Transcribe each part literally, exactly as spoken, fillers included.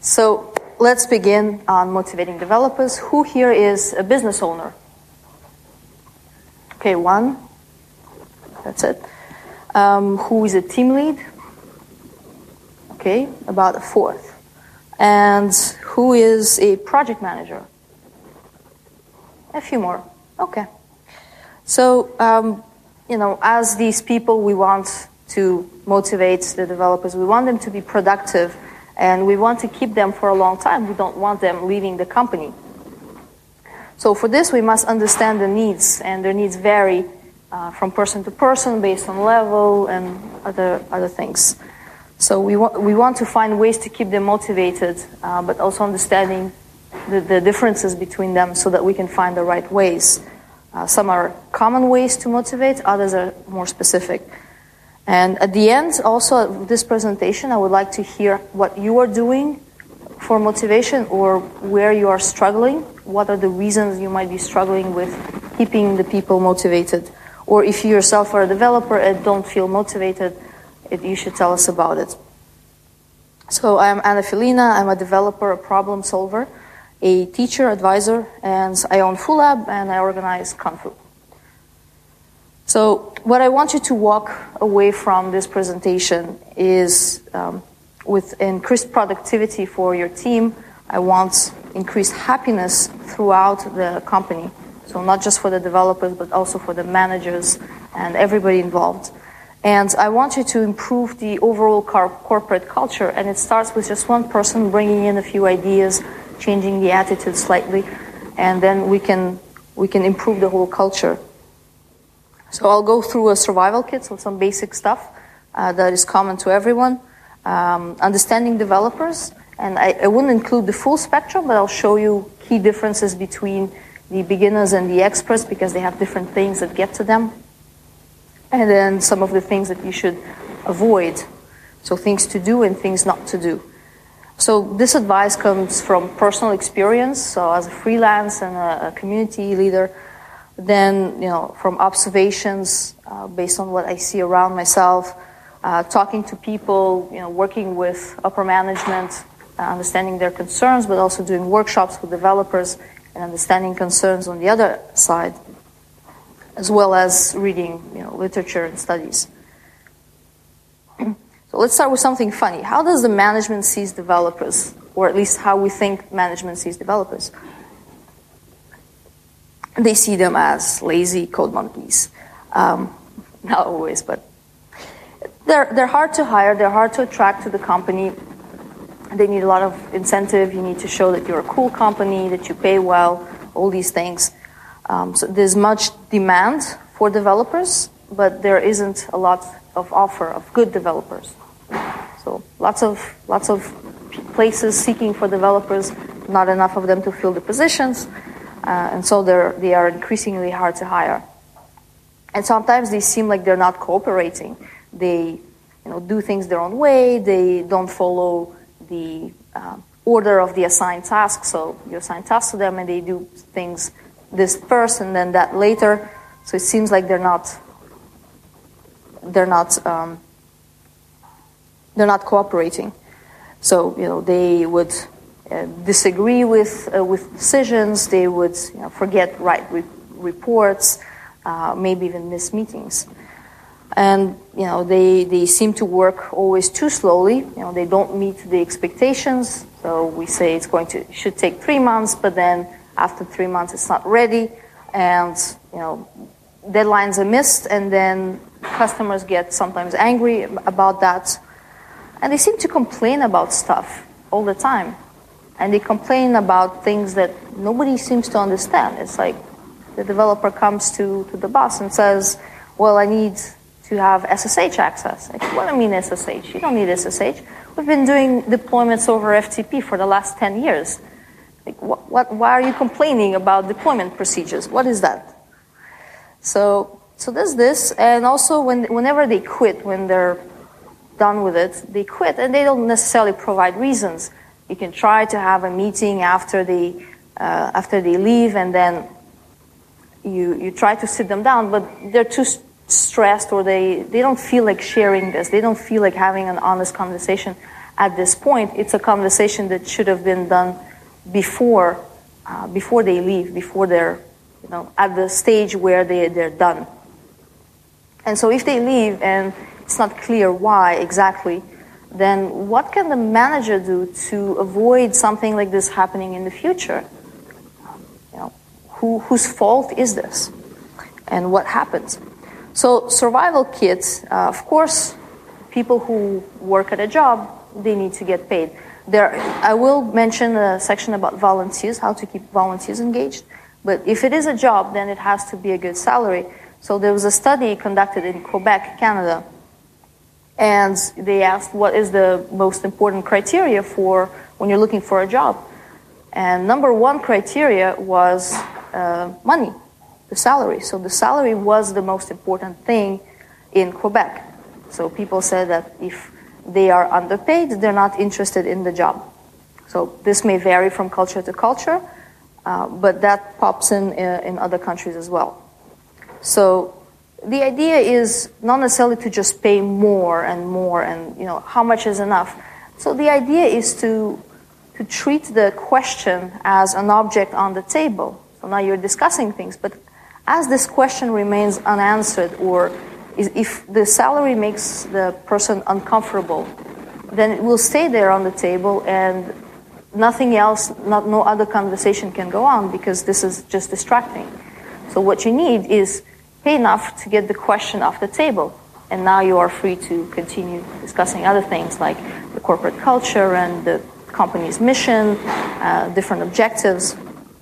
So let's begin on motivating developers. Who here is a business owner? Okay, one. That's it. Um, who is a team lead? Okay, about a fourth. And who is a project manager? A few more. Okay. So, um, you know, as these people, we want to motivate the developers. We want them to be productive, and we want to keep them for a long time. We don't want them leaving the company. So for this, we must understand the needs, and their needs vary uh, from person to person based on level and other other things. So we want we want to find ways to keep them motivated, uh, but also understanding the, the differences between them so that we can find the right ways. Uh, some are common ways to motivate, others are more specific. And at the end, also of this presentation, I would like to hear what you are doing for motivation or where you are struggling. What are the reasons you might be struggling with keeping the people motivated? Or if you yourself are a developer and don't feel motivated, it, you should tell us about it. So I'm Anna Filina. I'm a developer, a problem solver, a teacher, advisor, and I own FoolLab and I organize Confu. So what I want you to walk away from this presentation is um, with increased productivity for your team. I want increased happiness throughout the company. So not just for the developers, but also for the managers and everybody involved. And I want you to improve the overall car- corporate culture. And it starts with just one person bringing in a few ideas, changing the attitude slightly, and then we can we can improve the whole culture. So I'll go through a survival kit, so some basic stuff uh, that is common to everyone. Um, understanding developers, and I, I wouldn't include the full spectrum, but I'll show you key differences between the beginners and the experts because they have different things that get to them. And then some of the things that you should avoid, so things to do and things not to do. So this advice comes from personal experience, so as a freelance and a, a community leader, then, you know, from observations uh, based on what I see around myself, uh, talking to people, you know, working with upper management, uh, understanding their concerns, but also doing workshops with developers and understanding concerns on the other side, as well as reading, you know, literature and studies. So let's start with something funny. How does the management sees developers, or at least how we think management sees developers? They see them as lazy code monkeys. Um, not always, but they're they're hard to hire. They're hard to attract to the company. They need a lot of incentive. You need to show that you're a cool company, that you pay well, all these things. Um, so there's much demand for developers, but there isn't a lot of offer of good developers. So lots of lots of places seeking for developers, not enough of them to fill the positions. Uh, and so they're, they are increasingly hard to hire. And sometimes they seem like they're not cooperating. They, you know, do things their own way. They don't follow the uh, order of the assigned task. So you assign tasks to them, and they do things this first and then that later. So it seems like they're not they're not um, they're not cooperating. So, you know, they would Uh, disagree with uh, with decisions. They would, you know, forget write re- reports, uh, maybe even miss meetings, and you know they they seem to work always too slowly. You know, they don't meet the expectations. So we say it's going to should take three months, but then after three months it's not ready, and you know deadlines are missed, and then customers get sometimes angry about that, and they seem to complain about stuff all the time. And they complain about things that nobody seems to understand. It's like the developer comes to, to the boss and says, well, I need to have S S H access. Like, what do you mean S S H? You don't need S S H. We've been doing deployments over F T P for the last ten years. Like, what, what, why are you complaining about deployment procedures? What is that? So so there's this. And also when whenever they quit, when they're done with it, they quit. And they don't necessarily provide reasons. You can try to have a meeting after they uh, after they leave, and then you you try to sit them down, but they're too st- stressed, or they, they don't feel like sharing this. They don't feel like having an honest conversation at this point. It's a conversation that should have been done before, uh, before they leave, before they're, you know, at the stage where they, they're done. And so if they leave and it's not clear why exactly, then what can the manager do to avoid something like this happening in the future? You know, who, whose fault is this? And what happens? So survival kits, uh, of course, people who work at a job, they need to get paid. There, I will mention a section about volunteers, how to keep volunteers engaged. But if it is a job, then it has to be a good salary. So there was a study conducted in Quebec, Canada, and they asked what is the most important criteria for when you're looking for a job. And number one criteria was uh, money, the salary. So the salary was the most important thing in Quebec. So people said that if they are underpaid, they're not interested in the job. So this may vary from culture to culture, uh, but that pops in uh, in other countries as well. So the idea is not necessarily to just pay more and more and, you know, how much is enough. So the idea is to to treat the question as an object on the table. So now you're discussing things, but as this question remains unanswered, or if the salary makes the person uncomfortable, then it will stay there on the table and nothing else, not, no other conversation can go on because this is just distracting. So what you need is pay enough to get the question off the table. And now you are free to continue discussing other things like the corporate culture and the company's mission, uh, different objectives,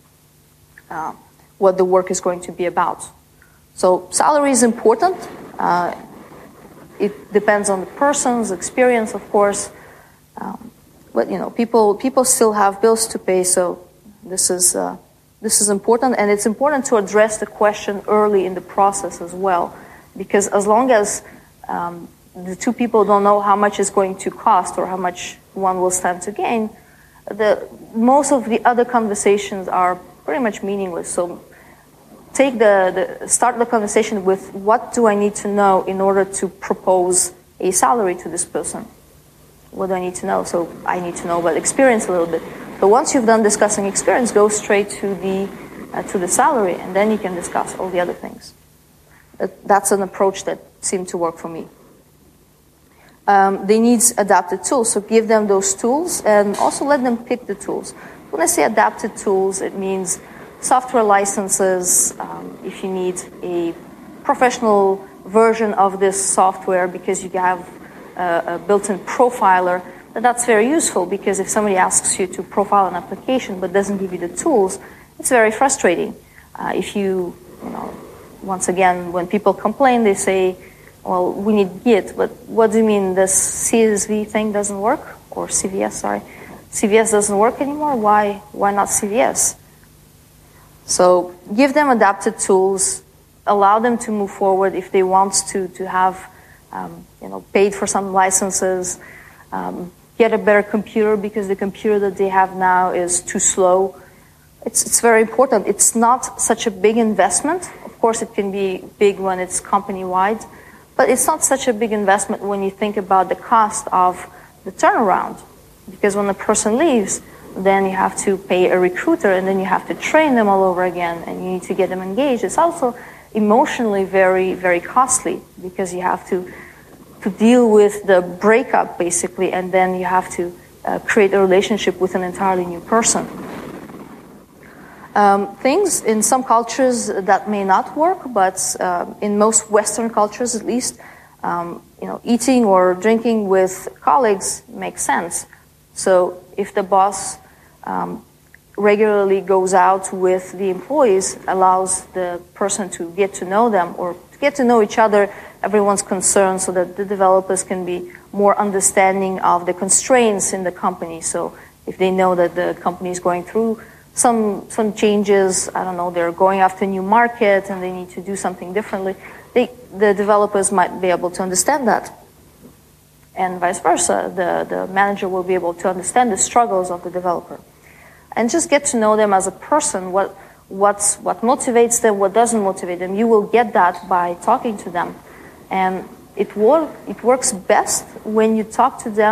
uh, what the work is going to be about. So salary is important. Uh, it depends on the person's experience, of course. Um, but, you know, people people still have bills to pay, so this is... Uh, This is important, and it's important to address the question early in the process as well, because as long as um, the two people don't know how much it's going to cost or how much one will stand to gain, the most of the other conversations are pretty much meaningless. So take the, the start the conversation with what do I need to know in order to propose a salary to this person? What do I need to know? So I need to know about experience a little bit. So once you've done discussing experience, go straight to the uh, to the salary, and then you can discuss all the other things. That, that's an approach that seemed to work for me. Um, they need adapted tools, so give them those tools, and also let them pick the tools. When I say adapted tools, it means software licenses. Um, if you need a professional version of this software because you have a, a built-in profiler, that's very useful, because if somebody asks you to profile an application but doesn't give you the tools, it's very frustrating. Uh, if you, you know, once again, when people complain, they say, well, we need Git, but what do you mean this C S V thing doesn't work? Or C V S, sorry. C V S doesn't work anymore? Why, why not C V S? So give them adapted tools, allow them to move forward if they want to, to have, um, you know, paid for some licenses, um, get a better computer because the computer that they have now is too slow. It's, it's very important. It's not such a big investment. Of course, it can be big when it's company-wide, but it's not such a big investment when you think about the cost of the turnaround. Because when the person leaves, then you have to pay a recruiter, and then you have to train them all over again, and you need to get them engaged. It's also emotionally very, very costly, because you have to to deal with the breakup, basically, and then you have to uh, create a relationship with an entirely new person. Um, things in some cultures that may not work, but uh, in most Western cultures at least, um, you know, eating or drinking with colleagues makes sense. So if the boss um, regularly goes out with the employees, allows the person to get to know them or to get to know each other, everyone's concerned, so that the developers can be more understanding of the constraints in the company. So if they know that the company is going through some some changes, I don't know, they're going after a new market and they need to do something differently, they, the developers might be able to understand that. And vice versa, the, the manager will be able to understand the struggles of the developer. And just get to know them as a person, what what's, what motivates them, what doesn't motivate them. You will get that by talking to them. And it, work, it works best when you talk to them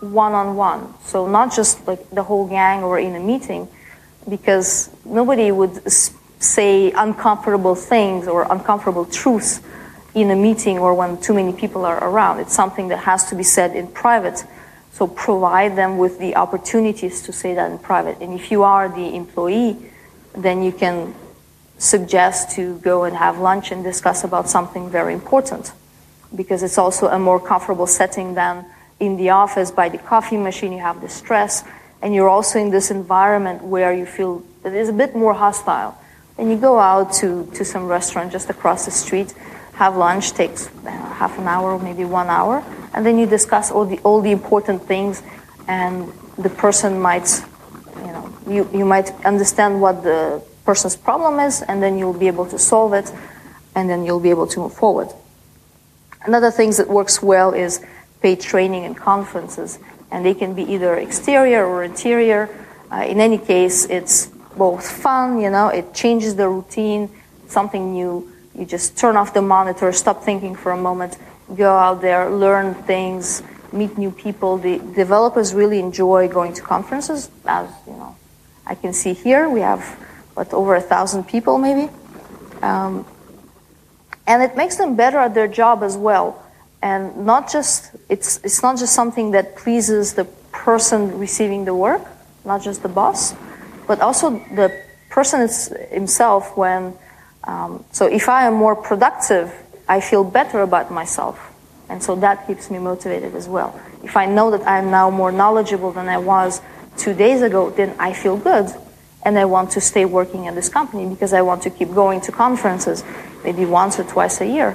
one-on-one. So not just like the whole gang or in a meeting, because nobody would say uncomfortable things or uncomfortable truths in a meeting or when too many people are around. It's something that has to be said in private. So provide them with the opportunities to say that in private. And if you are the employee, then you can suggest to go and have lunch and discuss about something very important, because it's also a more comfortable setting than in the office by the coffee machine. You have the stress, and you're also in this environment where you feel that it's a bit more hostile. And you go out to, to some restaurant just across the street, have lunch, takes uh, half an hour, maybe one hour, and then you discuss all the all the important things, and the person might, you know, you, you might understand what the person's problem is, and then you'll be able to solve it, and then you'll be able to move forward. Another thing that works well is paid training and conferences, and they can be either exterior or interior. Uh, in any case, it's both fun, you know, it changes the routine, something new. You just turn off the monitor, stop thinking for a moment, go out there, learn things, meet new people. The developers really enjoy going to conferences, as you know, I can see here we have what, over a thousand people maybe, um, and it makes them better at their job as well. And not just it's it's not just something that pleases the person receiving the work, not just the boss, but also the person himself. When um, so if I am more productive, I feel better about myself, and so that keeps me motivated as well. If I know that I am now more knowledgeable than I was two days ago, then I feel good, and I want to stay working at this company because I want to keep going to conferences, maybe once or twice a year.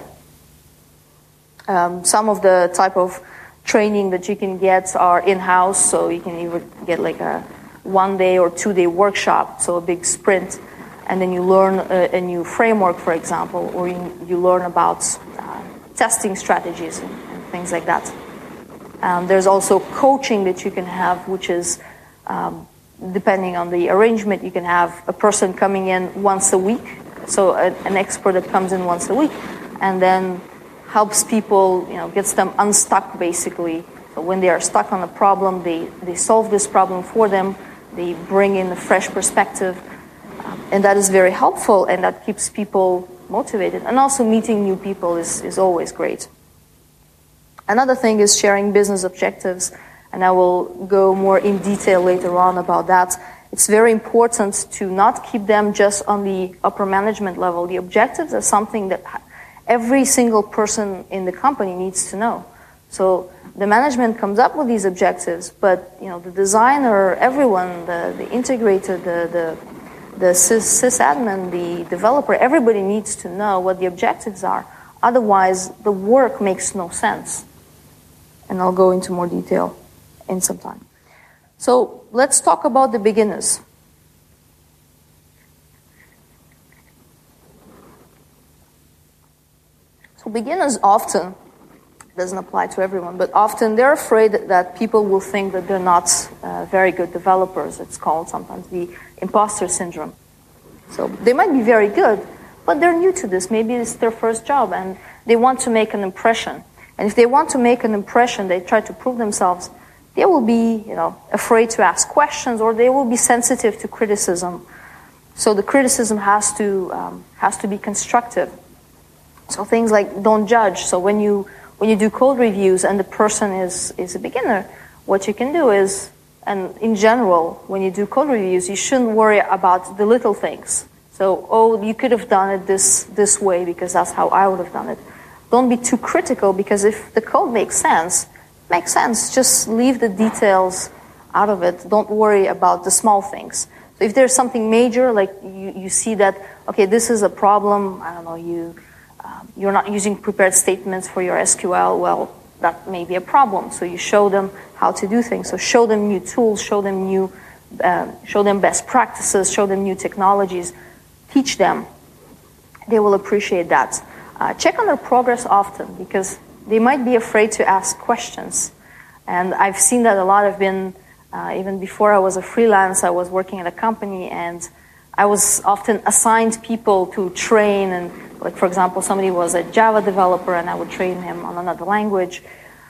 Um, some of the type of training that you can get are in-house, so you can either get like a one-day or two-day workshop, so a big sprint, and then you learn a, a new framework, for example, or you, you learn about uh, testing strategies and, and things like that. Um, there's also coaching that you can have, which is, um, depending on the arrangement, you can have a person coming in once a week, so a, an expert that comes in once a week, and then helps people, you know, gets them unstuck basically. So when they are stuck on a problem, they, they solve this problem for them, they bring in a fresh perspective, um, and that is very helpful, and that keeps people motivated. And also meeting new people is, is always great. Another thing is sharing business objectives, and I will go more in detail later on about that. It's very important to not keep them just on the upper management level. The objectives are something that every single person in the company needs to know. So the management comes up with these objectives, but you know, the designer, everyone, the, the integrator, the, the, the sys, sysadmin, the developer, everybody needs to know what the objectives are. Otherwise, the work makes no sense. And I'll go into more detail in some time. So let's talk about the beginners. So beginners often, doesn't apply to everyone, but often they're afraid that people will think that they're not uh, very good developers. It's called sometimes the imposter syndrome. So they might be very good, but they're new to this. Maybe it's their first job and they want to make an impression. And if they want to make an impression, they try to prove themselves, they will be, you know, afraid to ask questions, or they will be sensitive to criticism. So the criticism has to um, has to be constructive. So things like don't judge. So when you when you do code reviews and the person is is a beginner, what you can do is, and in general, when you do code reviews, you shouldn't worry about the little things. So, oh, you could have done it this this way because that's how I would have done it. Don't be too critical, because if the code makes sense, makes sense. Just leave the details out of it. Don't worry about the small things. So if there's something major, like you, you see that, okay, this is a problem, I don't know, you, um, you're not using prepared statements for your S Q L, well, that may be a problem. So you show them how to do things. So show them new tools, show them new, uh, show them best practices, show them new technologies, teach them. They will appreciate that. Uh, check on their progress often, because they might be afraid to ask questions. And I've seen that a lot. I've been, uh, even before I was a freelance, I was working at a company, and I was often assigned people to train. And like, for example, somebody was a Java developer, and I would train him on another language.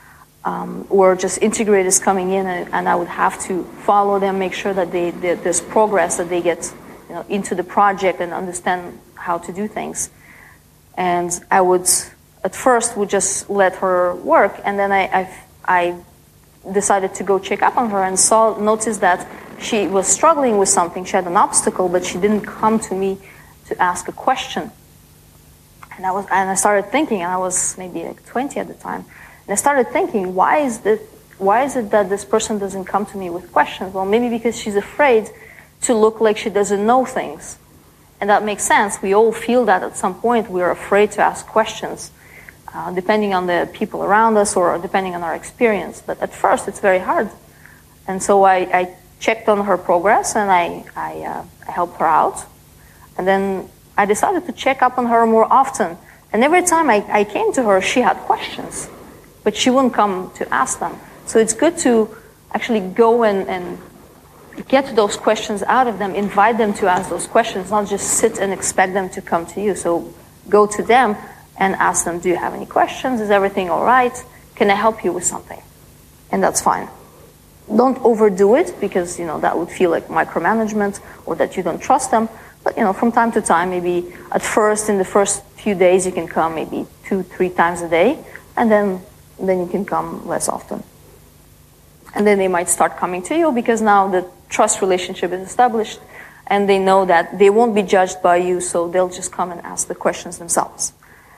um, or just integrators coming in, and, and I would have to follow them, make sure that they, that there's progress, that they get, you know, into the project and understand how to do things. And I would, at first, would just let her work, and then I, I, I decided to go check up on her and saw, noticed that she was struggling with something. She had an obstacle, but she didn't come to me to ask a question. And I was, and I started thinking, and I was maybe like twenty at the time, and I started thinking, why is this, why is it that this person doesn't come to me with questions? Well, maybe because she's afraid to look like she doesn't know things. And that makes sense. We all feel that at some point. We're afraid to ask questions, uh, depending on the people around us or depending on our experience. But at first, it's very hard. And so I, I checked on her progress, and I, I, uh, I helped her out. And then I decided to check up on her more often. And every time I, I came to her, she had questions, but she wouldn't come to ask them. So it's good to actually go and, and get those questions out of them, invite them to ask those questions, not just sit and expect them to come to you. So go to them and ask them, do you have any questions? Is everything all right? Can I help you with something? And that's fine. Don't overdo it, because, you know, that would feel like micromanagement or that you don't trust them. But, you know, from time to time, maybe at first, in the first few days, you can come maybe two, three times a day, and then, then you can come less often. And then they might start coming to you, because now the trust relationship is established, and they know that they won't be judged by you, so they'll just come and ask the questions themselves.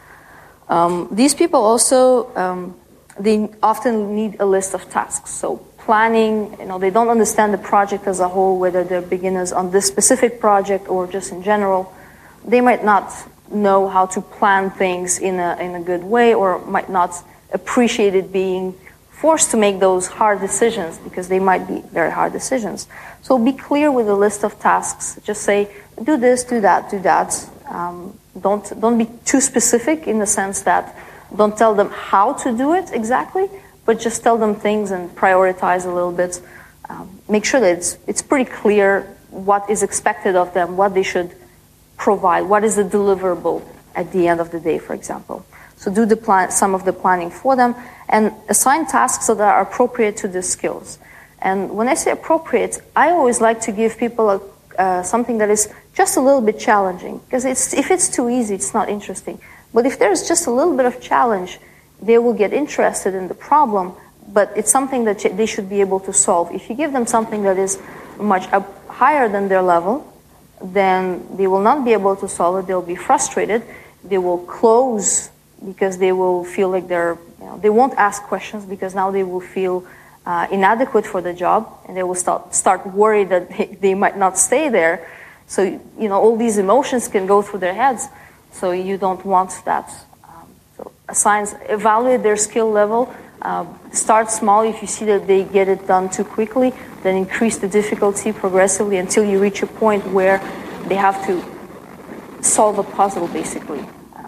Um, these people also, um, they often need a list of tasks. So planning, you know, they don't understand the project as a whole, whether they're beginners on this specific project or just in general. They might not know how to plan things in a, in a good way, or might not appreciate it being forced to make those hard decisions, because they might be very hard decisions. So be clear with a list of tasks. Just say, do this, do that, do that. Um, don't, don't be too specific in the sense that don't tell them how to do it exactly, but just tell them things and prioritize a little bit. Um, make sure that it's, it's pretty clear what is expected of them, what they should provide, what is the deliverable at the end of the day, for example. So do the plan, some of the planning for them, and assign tasks that are appropriate to the skills. And when I say appropriate, I always like to give people a, uh, something that is just a little bit challenging, because it's, if it's too easy, it's not interesting. But if there's just a little bit of challenge, they will get interested in the problem, but it's something that they should be able to solve. If you give them something that is much up higher than their level, then they will not be able to solve it. They'll be frustrated. They will close, because they will feel like they're, you know, they won't ask questions, because now they will feel uh, inadequate for the job, and they will start, start worried that they, they might not stay there. So, you know, all these emotions can go through their heads, so you don't want that. Um, so assign, evaluate their skill level, uh, start small. If you see that they get it done too quickly, then increase the difficulty progressively until you reach a point where they have to solve a puzzle, basically.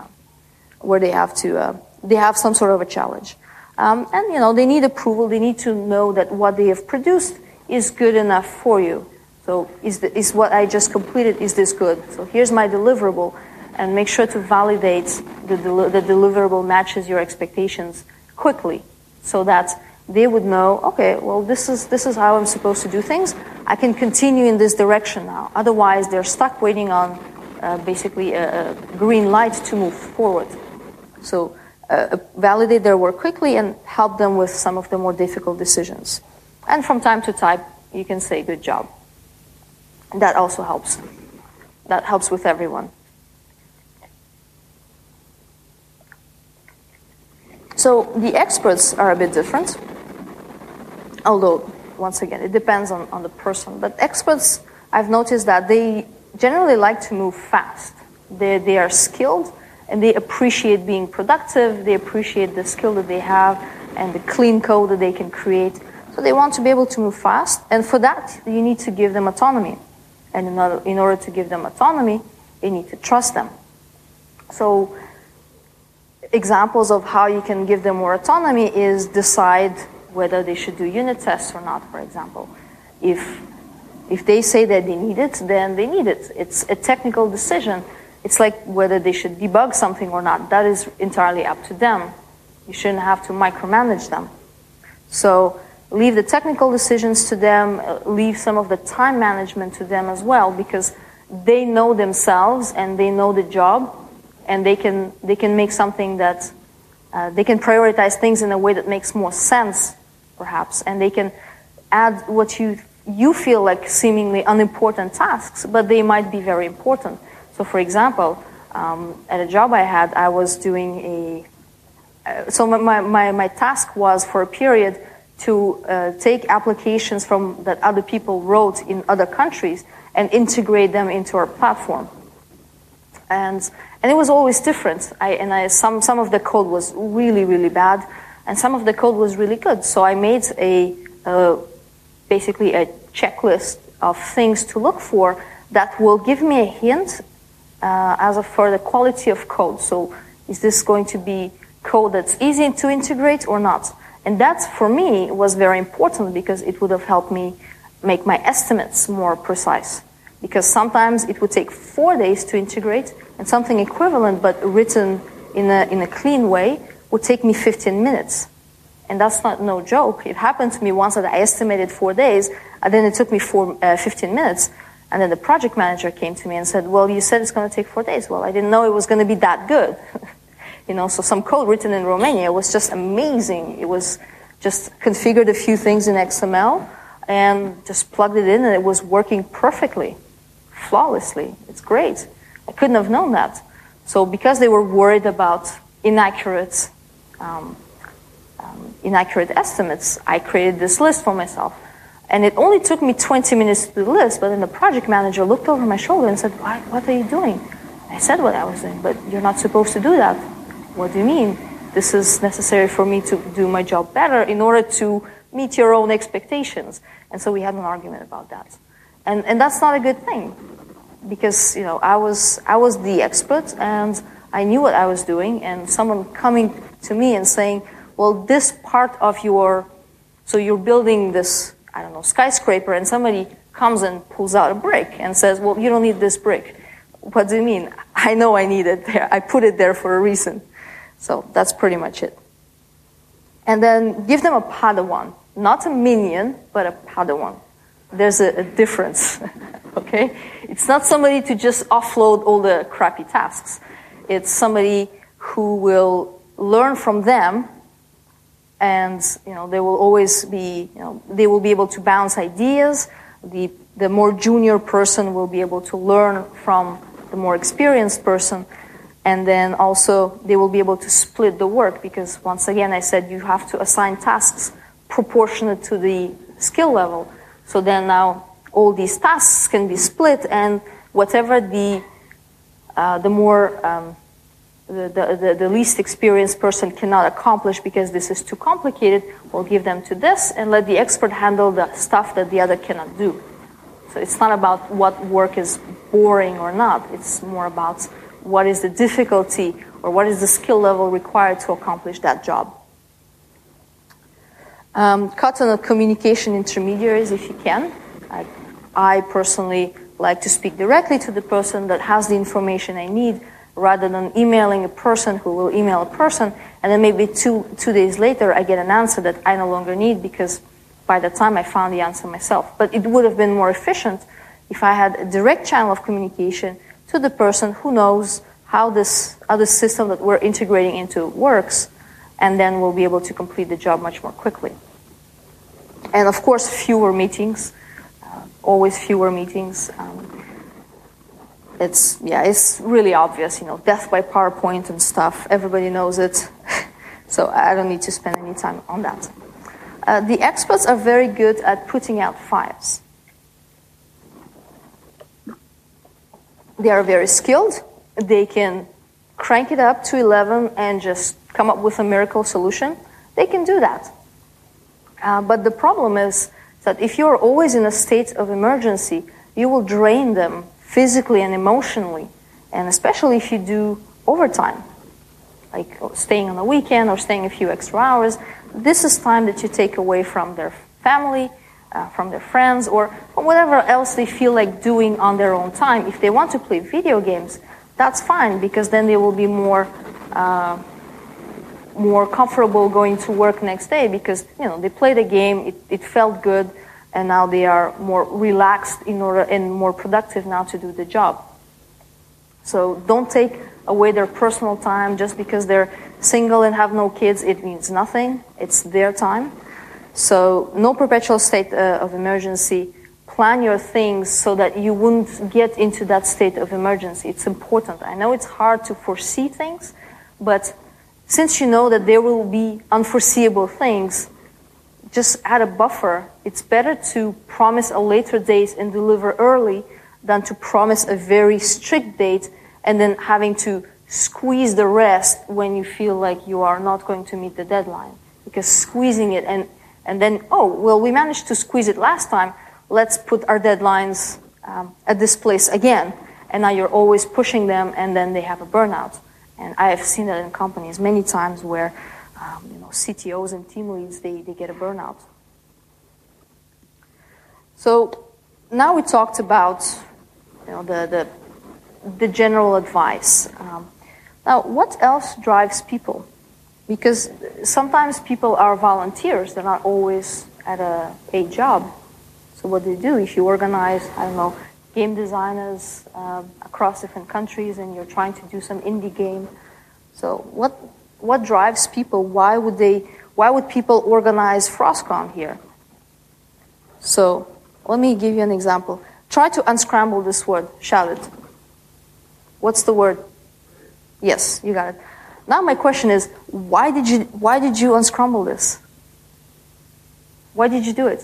Where they have to, uh, they have some sort of a challenge. Um, and, you know, they need approval. They need to know that what they have produced is good enough for you. So is, the, is what I just completed, is this good? So here's my deliverable, and make sure to validate the, del- the deliverable matches your expectations quickly, so that they would know, okay, well, this is, this is how I'm supposed to do things. I can continue in this direction now. Otherwise, they're stuck waiting on uh, basically a, a green light to move forward. So uh, validate their work quickly and help them with some of the more difficult decisions. And from time to time, you can say, good job. That also helps. That helps with everyone. So the experts are a bit different. Although, once again, it depends on, on the person. But experts, I've noticed that they generally like to move fast. They, they are skilled, and they appreciate being productive. They appreciate the skill that they have and the clean code that they can create. So they want to be able to move fast. And for that, you need to give them autonomy. And in order, in order to give them autonomy, you need to trust them. So examples of how you can give them more autonomy is decide whether they should do unit tests or not, for example. If, if they say that they need it, then they need it. It's a technical decision. It's like whether they should debug something or not. That is entirely up to them. You shouldn't have to micromanage them. So leave the technical decisions to them, leave some of the time management to them as well, because they know themselves and they know the job, and they can they can make something that uh, they can prioritize things in a way that makes more sense, perhaps, and they can add what you you feel like seemingly unimportant tasks, but they might be very important. So, for example, um, at a job I had, I was doing a uh, so my, my my task was for a period to uh, take applications from that other people wrote in other countries and integrate them into our platform. And and it was always different. I and I some some of the code was really really bad, and some of the code was really good. So I made a uh, basically a checklist of things to look for that will give me a hint uh, as of for the quality of code. So is this going to be code that's easy to integrate or not? And that, for me, was very important because it would have helped me make my estimates more precise. Because sometimes it would take four days to integrate, and something equivalent but written in a in a clean way would take me fifteen minutes. And that's not no joke. It happened to me once that I estimated four days, and then it took me four, uh, fifteen minutes. And then the project manager came to me and said, well, you said it's going to take four days. Well, I didn't know it was going to be that good. You know, so some code written in Romania was just amazing. It was just configured a few things in X M L and just plugged it in, and it was working perfectly, flawlessly. It's great. I couldn't have known that. So because they were worried about inaccurate, um, um, inaccurate estimates, I created this list for myself. And it only took me twenty minutes to do the list, but then the project manager looked over my shoulder and said, what, what are you doing? I said what I was doing, but you're not supposed to do that. What do you mean? This is necessary for me to do my job better in order to meet your own expectations. And so we had an argument about that. And and that's not a good thing, because you know I was I was the expert and I knew what I was doing, and someone coming to me and saying, well, this part of your, so you're building this, I don't know, skyscraper, and somebody comes and pulls out a brick and says, well, you don't need this brick. What do you mean? I know I need it there. I put it there for a reason. So that's pretty much it. And then give them a Padawan. Not a minion, but a Padawan. There's a, a difference, okay? It's not somebody to just offload all the crappy tasks. It's somebody who will learn from them, and you know they will always be, you know, they will be able to bounce ideas. The the more junior person will be able to learn from the more experienced person. And then also they will be able to split the work, because once again I said you have to assign tasks proportionate to the skill level. So then now all these tasks can be split, and whatever the uh, the more um, the, the the least experienced person cannot accomplish because this is too complicated, we'll give them to this and let the expert handle the stuff that the other cannot do. So it's not about what work is boring or not. It's more about what is the difficulty or what is the skill level required to accomplish that job. Um, cut on the communication intermediaries if you can. I, I personally like to speak directly to the person that has the information I need, rather than emailing a person who will email a person, and then maybe two two days later I get an answer that I no longer need because by the time I found the answer myself. But it would have been more efficient if I had a direct channel of communication to the person who knows how this other system that we're integrating into works, and then we'll be able to complete the job much more quickly. And of course, fewer meetings, uh, always fewer meetings. Um, it's, yeah, it's really obvious, you know, death by PowerPoint and stuff. Everybody knows it. So I don't need to spend any time on that. Uh, the experts are very good at putting out fires. They are very skilled. They can crank it up to eleven and just come up with a miracle solution. They can do that. Uh, but the problem is that if you're always in a state of emergency, you will drain them physically and emotionally, and especially if you do overtime, like staying on the weekend or staying a few extra hours. This is time that you take away from their family, uh, from their friends, or from whatever else they feel like doing on their own time. If they want to play video games, that's fine, because then they will be more uh, more comfortable going to work next day because, you know, they played a game, it, it felt good, and now they are more relaxed in order and more productive now to do the job. So don't take away their personal time just because they're single and have no kids. It means nothing. It's their time. So no perpetual state uh, of emergency. Plan your things so that you wouldn't get into that state of emergency. It's important. I know it's hard to foresee things, but since you know that there will be unforeseeable things, just add a buffer. It's better to promise a later date and deliver early than to promise a very strict date and then having to squeeze the rest when you feel like you are not going to meet the deadline. Because squeezing it and, and then, oh, well, we managed to squeeze it last time. Let's put our deadlines um, at this place again. And now you're always pushing them, and then they have a burnout. And I have seen that in companies many times where um, you know, C T Os and team leads, they, they get a burnout. So now we talked about you know, the, the, the general advice. Um, now, what else drives people? Because sometimes people are volunteers. They're not always at a paid job. So what do you do if you organize, I don't know, game designers uh, across different countries and you're trying to do some indie game? So what what drives people? Why would they? Why would people organize Frostcon here? So let me give you an example. Try to unscramble this word. Shout it. What's the word? Yes, you got it. Now my question is, why did you why did you unscramble this? Why did you do it?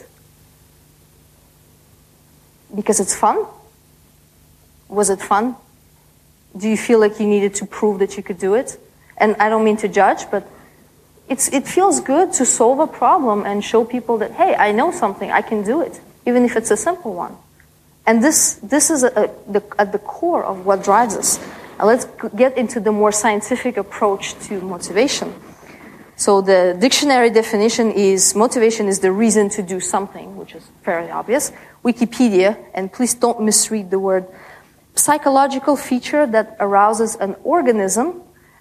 Because it's fun? Was it fun? Do you feel like you needed to prove that you could do it? And I don't mean to judge, but it's it feels good to solve a problem and show people that, hey, I know something, I can do it, even if it's a simple one. And this this is a, a, the, at the core of what drives us. Now let's get into the more scientific approach to motivation. So the dictionary definition is motivation is the reason to do something, which is fairly obvious. Wikipedia, and please don't misread the word, psychological feature that arouses an organism,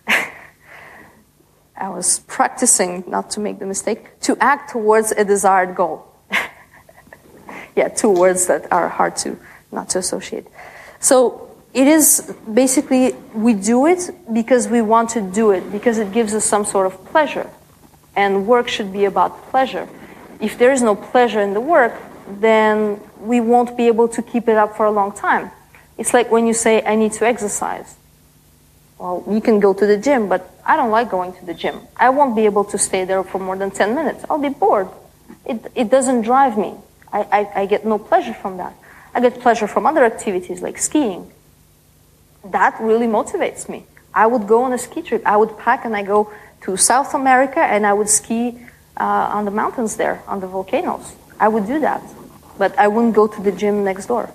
I was practicing not to make the mistake, to act towards a desired goal. Yeah, two words that are hard to not to associate. So it is basically, we do it because we want to do it, because it gives us some sort of pleasure. And work should be about pleasure. If there is no pleasure in the work, then we won't be able to keep it up for a long time. It's like when you say, I need to exercise. Well, you can go to the gym, but I don't like going to the gym. I won't be able to stay there for more than ten minutes. I'll be bored. It, it doesn't drive me. I, I, I get no pleasure from that. I get pleasure from other activities like skiing. That really motivates me. I would go on a ski trip. I would pack and I go to South America and I would ski uh, on the mountains there, on the volcanoes. I would do that. But I wouldn't go to the gym next door.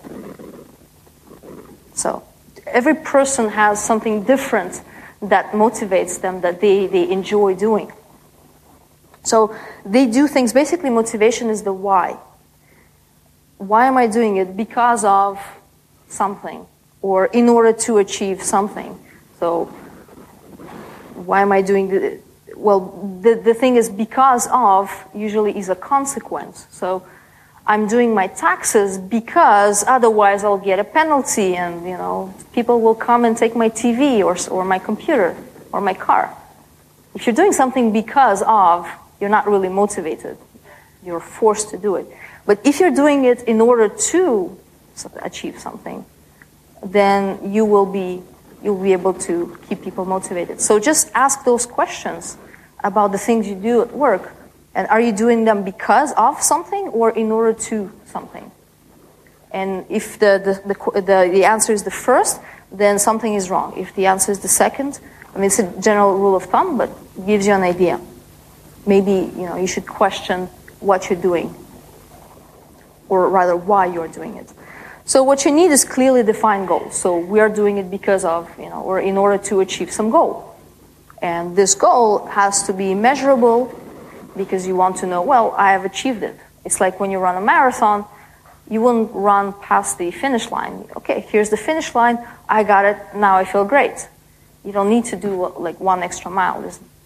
So every person has something different that motivates them, that they, they enjoy doing. So they do things. Basically, motivation is the why. Why am I doing it? Because of something, or in order to achieve something. So why am I doing it? Well, the, the thing is, because of usually is a consequence. So I'm doing my taxes because otherwise I'll get a penalty, and you know people will come and take my T V or or my computer or my car. If you're doing something because of, you're not really motivated. You're forced to do it. But if you're doing it in order to achieve something, then you will be you'll be able to keep people motivated. So just ask those questions about the things you do at work. And are you doing them because of something or in order to something? And if the the, the, the, the answer is the first, then something is wrong. If the answer is the second, I mean, it's a general rule of thumb, but it gives you an idea. Maybe, you know, you should question what you're doing, or rather why you're doing it. So what you need is clearly defined goals. So we are doing it because of, you know, or in order to achieve some goal. And this goal has to be measurable, because you want to know, well, I have achieved it. It's like when you run a marathon, you wouldn't run past the finish line. Okay, here's the finish line. I got it. Now I feel great. You don't need to do like one extra mile. There's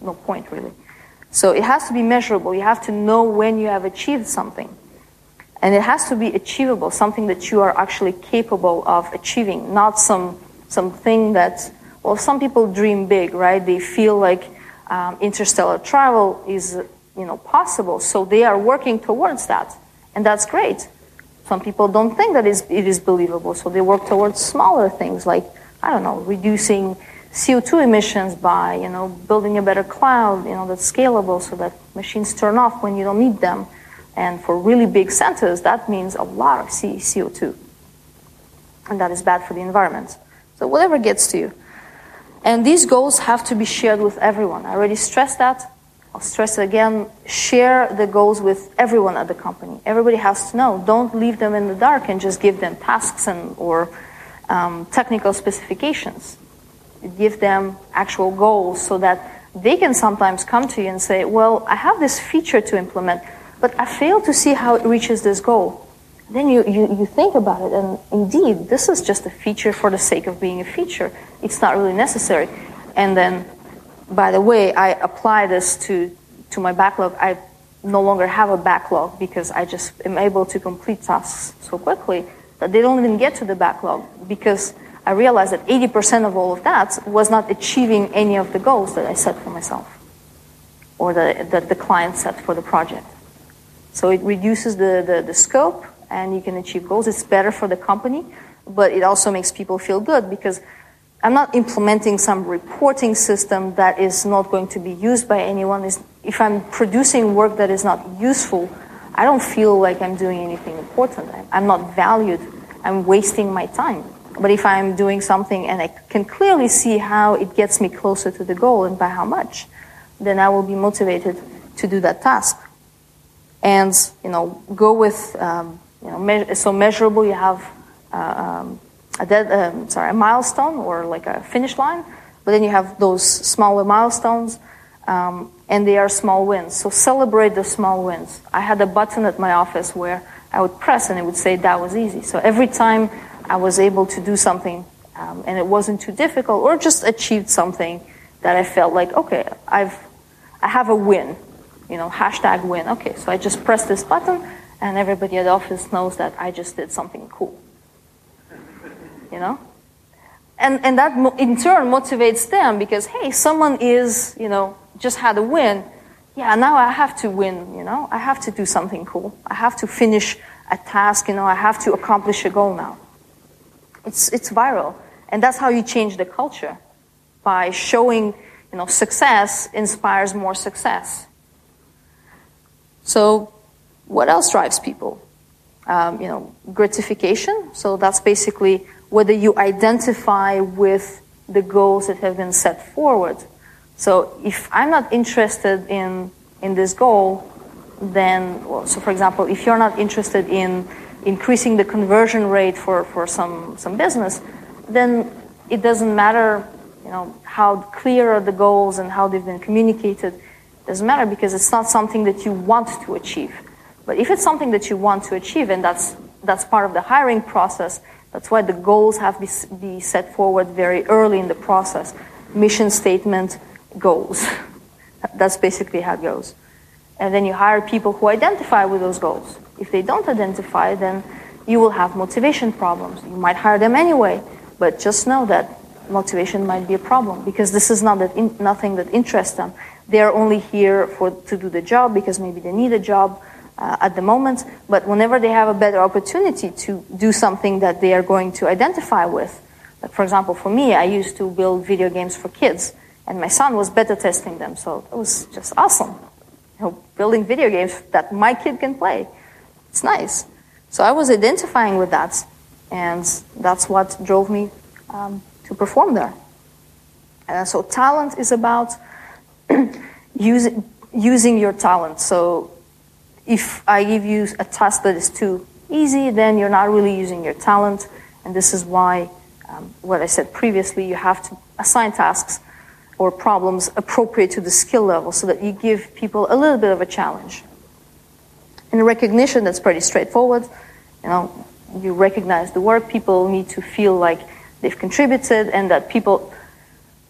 no point really. So it has to be measurable. You have to know when you have achieved something. And it has to be achievable, something that you are actually capable of achieving, not some something that, well, some people dream big, right? They feel like um, interstellar travel is, you know, possible, so they are working towards that, and that's great. Some people don't think that it is believable, so they work towards smaller things like, I don't know, reducing C O two emissions by, you know, building a better cloud, you know, that's scalable so that machines turn off when you don't need them. And for really big centers, that means a lot of C O two. And that is bad for the environment. So whatever gets to you. And these goals have to be shared with everyone. I already stressed that. I'll stress it again. Share the goals with everyone at the company. Everybody has to know. Don't leave them in the dark and just give them tasks and or um, technical specifications. Give them actual goals so that they can sometimes come to you and say, well, I have this feature to implement, but I fail to see how it reaches this goal. Then you, you, you think about it, and indeed, this is just a feature for the sake of being a feature. It's not really necessary. And then, by the way, I apply this to, to my backlog. I no longer have a backlog because I just am able to complete tasks so quickly that they don't even get to the backlog, because I realized that eighty percent of all of that was not achieving any of the goals that I set for myself or that the, the client set for the project. So it reduces the, the, the scope, and you can achieve goals. It's better for the company, but it also makes people feel good, because I'm not implementing some reporting system that is not going to be used by anyone. If I'm producing work that is not useful, I don't feel like I'm doing anything important. I'm not valued. I'm wasting my time. But if I'm doing something and I can clearly see how it gets me closer to the goal and by how much, then I will be motivated to do that task. And, you know, go with, um, you know, me- so measurable, you have uh, um, a dead, um, sorry, a milestone or like a finish line, but then you have those smaller milestones, um, and they are small wins. So celebrate the small wins. I had a button at my office where I would press and it would say that was easy. So every time I was able to do something um, and it wasn't too difficult, or just achieved something that I felt like, okay, I've, I have a win. You know, hashtag win. Okay, so I just press this button, and everybody at the office knows that I just did something cool. You know? And and that in turn motivates them, because, hey, someone is, you know, just had a win. Yeah, now I have to win, you know? I have to do something cool. I have to finish a task, you know? I have to accomplish a goal now. It's it's viral. And that's how you change the culture. By showing, you know, success inspires more success. So what else drives people? Um, you know, gratification. So that's basically whether you identify with the goals that have been set forward. So if I'm not interested in in this goal, then, well, so for example, if you're not interested in increasing the conversion rate for, for some, some business, then it doesn't matter, you know, how clear are the goals and how they've been communicated. Doesn't matter, because it's not something that you want to achieve. But if it's something that you want to achieve, and that's that's part of the hiring process, that's why the goals have to be, be set forward very early in the process. Mission statement, goals. That's basically how it goes. And then you hire people who identify with those goals. If they don't identify, then you will have motivation problems. You might hire them anyway, but just know that motivation might be a problem, because this is not that in, nothing that interests them. They are only here for to do the job because maybe they need a job uh, at the moment. But whenever they have a better opportunity to do something that they are going to identify with, like for example, for me, I used to build video games for kids, and my son was beta testing them, so it was just awesome. You know, building video games that my kid can play. It's nice. So I was identifying with that, and that's what drove me um, to perform there. Uh, so talent is about using using your talent. So if I give you a task that is too easy, then you're not really using your talent. And this is why, um, what I said previously, you have to assign tasks or problems appropriate to the skill level, so that you give people a little bit of a challenge. And recognition, that's pretty straightforward. You know, you recognize the work. People need to feel like they've contributed, and that people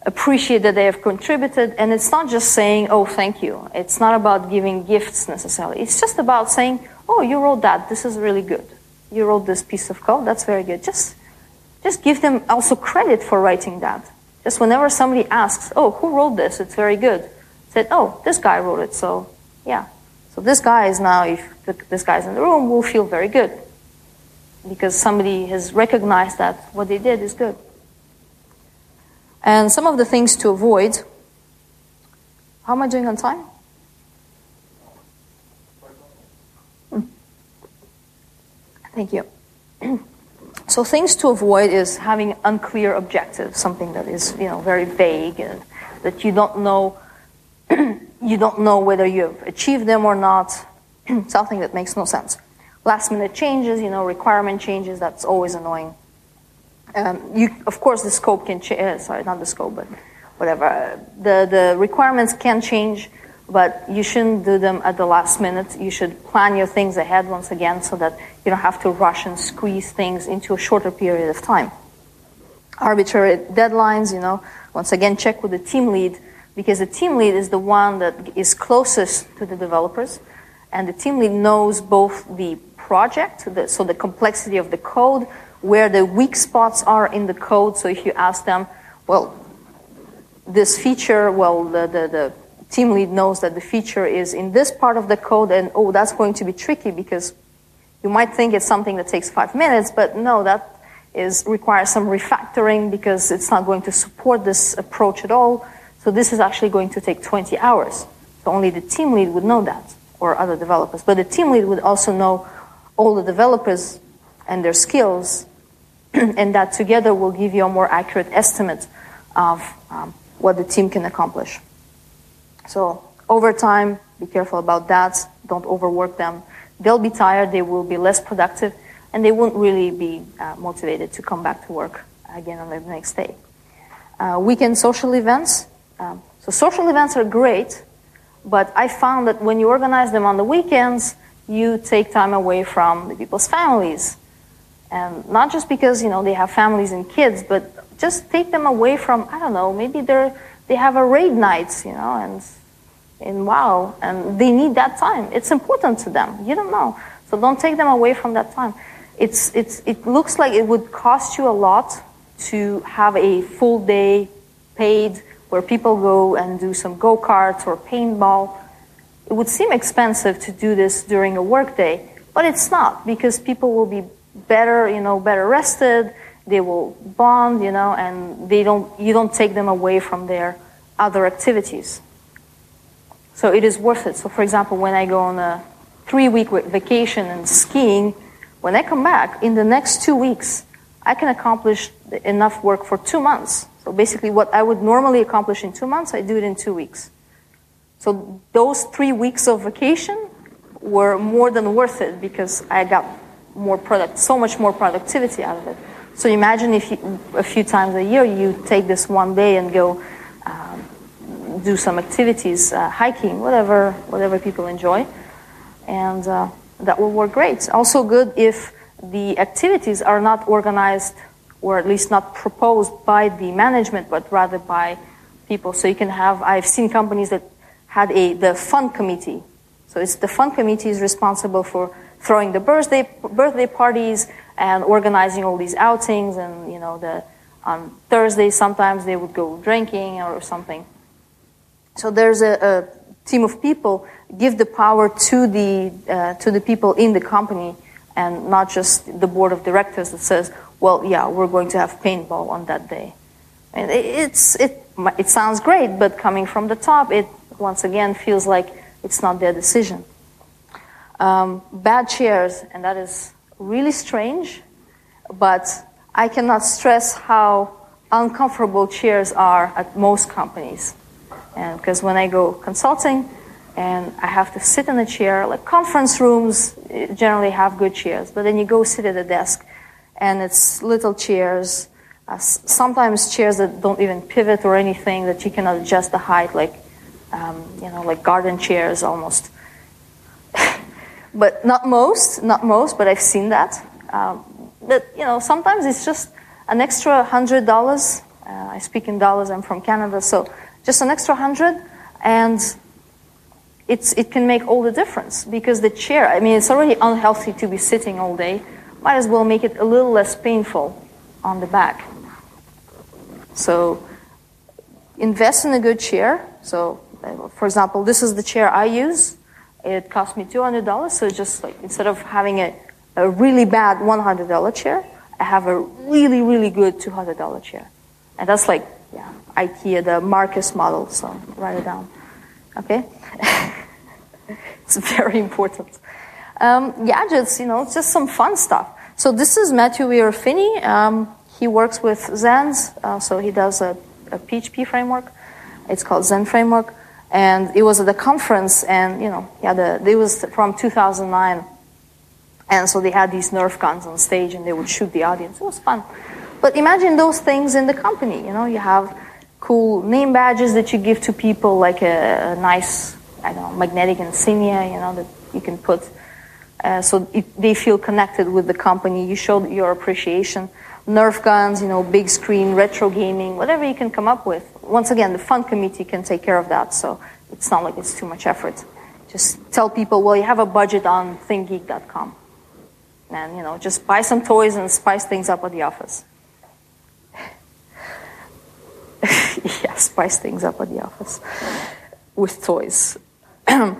appreciate that they have contributed. And it's not just saying, oh, thank you. It's not about giving gifts necessarily. It's just about saying, oh, you wrote that. This is really good. You wrote this piece of code. That's very good. Just, just give them also credit for writing that. Just whenever somebody asks, oh, who wrote this? It's very good. Said, oh, this guy wrote it. So, yeah. So this guy is now, if this guy's in the room, will feel very good because somebody has recognized that what they did is good. And some of the things to avoid. How am I doing on time? Hmm. Thank you. So things to avoid is having unclear objectives, something that is, you know, very vague and that you don't know you don't know whether you've achieved them or not, something that makes no sense. Last minute changes, you know, requirement changes, that's always annoying. Um, you, of course, the scope can change, uh, sorry, not the scope, but whatever. The, the requirements can change, but you shouldn't do them at the last minute. You should plan your things ahead once again so that you don't have to rush and squeeze things into a shorter period of time. Arbitrary deadlines, you know, once again, check with the team lead, because the team lead is the one that is closest to the developers, and the team lead knows both the project, the, so the complexity of the code, where the weak spots are in the code. So if you ask them, well, this feature, well, the, the, the team lead knows that the feature is in this part of the code, and oh, that's going to be tricky because you might think it's something that takes five minutes, but no, that is requires some refactoring because it's not going to support this approach at all. So this is actually going to take twenty hours. So only the team lead would know that, or other developers. But the team lead would also know all the developers and their skills, and that together will give you a more accurate estimate of um, what the team can accomplish. So overtime, be careful about that. Don't overwork them. They'll be tired, they will be less productive, and they won't really be uh, motivated to come back to work again on the next day. Uh, weekend social events. Um, so social events are great, but I found that when you organize them on the weekends, you take time away from the people's families. And not just because, you know, they have families and kids, but just take them away from, I don't know, maybe they're, they have a raid nights, you know, and, and wow, and they need that time. It's important to them. You don't know. So don't take them away from that time. It's, it's, it looks like it would cost you a lot to have a full day paid where people go and do some go-karts or paintball. It would seem expensive to do this during a work day, but it's not, because people will be better, you know, better rested, they will bond, you know, and they don't, you don't take them away from their other activities. So it is worth it. So for example, when I go on a three-week vacation and skiing, when I come back, in the next two weeks, I can accomplish enough work for two months. So basically what I would normally accomplish in two months, I do it in two weeks. So those three weeks of vacation were more than worth it because I got more product, so much more productivity out of it. So imagine if you, a few times a year you take this one day and go um, do some activities, uh, hiking, whatever, whatever people enjoy, and uh, that will work great. Also good if the activities are not organized, or at least not proposed by the management, but rather by people. So you can have, I've seen companies that had a the fun committee. So it's the fun committee is responsible for throwing the birthday birthday parties and organizing all these outings, and you know, the on Thursdays sometimes they would go drinking or something. So there's a, a team of people. Give the power to the uh, to the people in the company, and not just the board of directors that says, well, yeah, we're going to have paintball on that day. And it, it's it it sounds great, but coming from the top, it once again feels like it's not their decision. Um, bad chairs, and that is really strange, but I cannot stress how uncomfortable chairs are at most companies. And because when I go consulting and I have to sit in a chair, like conference rooms generally have good chairs, but then you go sit at a desk and it's little chairs, uh, sometimes chairs that don't even pivot or anything, that you cannot adjust the height, like um, you know, like garden chairs almost. But not most, not most, but I've seen that. Um, but, you know, sometimes it's just an extra one hundred dollars. Uh, I speak in dollars. I'm from Canada, so just an extra hundred, and it's it can make all the difference because the chair. I mean, it's already unhealthy to be sitting all day. Might as well make it a little less painful on the back. So invest in a good chair. So, uh, for example, this is the chair I use. It cost me two hundred dollars. So just like instead of having a, a really bad one hundred dollars chair, I have a really, really good two hundred dollars chair. And that's like, yeah, IKEA, the Marcus model. So write it down. Okay? It's very important. Um, gadgets, you know, it's just some fun stuff. So this is Matthew Weir-Finney. Um, he works with Zens. Uh, so he does a, a P H P framework. It's called Zen Framework. And it was at the conference, and, you know, yeah, the, it was from two thousand nine. And so they had these Nerf guns on stage, and they would shoot the audience. It was fun. But imagine those things in the company. You know, you have cool name badges that you give to people, like a, a nice, I don't know, magnetic insignia, you know, that you can put. Uh, so it, they feel connected with the company. You show your appreciation. Nerf guns, you know, big screen, retro gaming, whatever you can come up with. Once again, the fund committee can take care of that, so it's not like it's too much effort. Just tell people, well, you have a budget on ThinkGeek dot com. And, you know, just buy some toys and spice things up at the office. Yeah, spice things up at the office with toys. I